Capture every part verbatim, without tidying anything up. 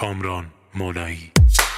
کامران مولایی.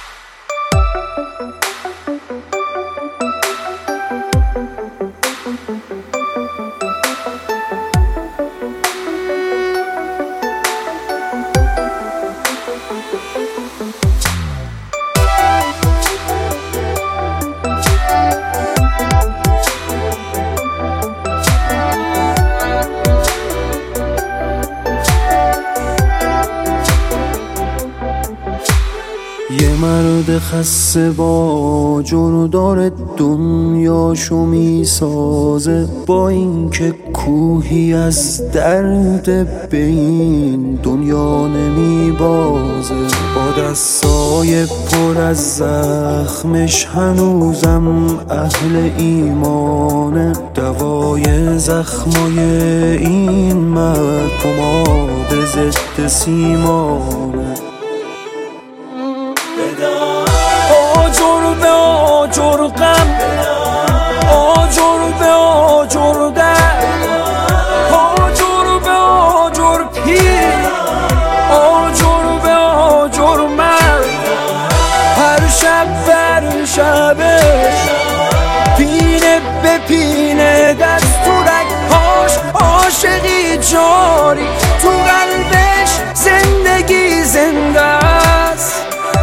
یه مرد خسته با جردار دنیاشو میسازه، با اینکه کوهی از درد به این دنیا نمیبازه. با دستای پر از زخمش هنوزم اهل ایمانه، دوای زخمای این مرد پماد ضد سیمانه. آجر به آجر غم، آجر به آجر درد، آجر به آجر پیر، آجر به آجر مرد. هر شب بر شبش پینه به پینه، دست تو رگهاش عاشقی جاری، تو قلبش زندگی زنده است.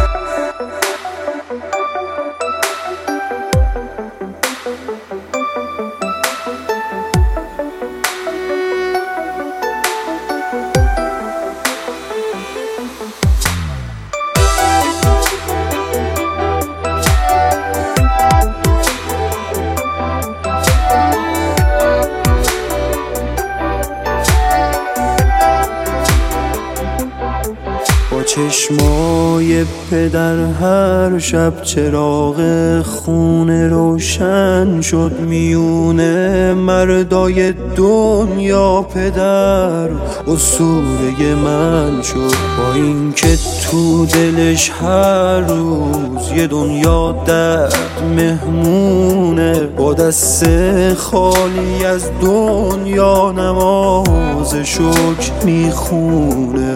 چشمای پدر هر شب چراغ خونه روشن شد، میونه مردای دنیا پدر اسطوره من شد. با اینکه تو دلش هر روز یه دنیا درد مهمونه، با دست خالی از دنیا نماز شکر میخونه.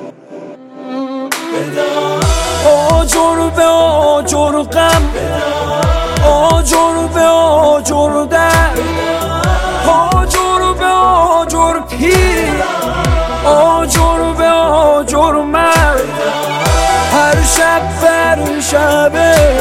آجر به آجر غم، آجر به آجر درد، آجر به آجر پیر، آجر به آجر مرد. هر شب بر شبه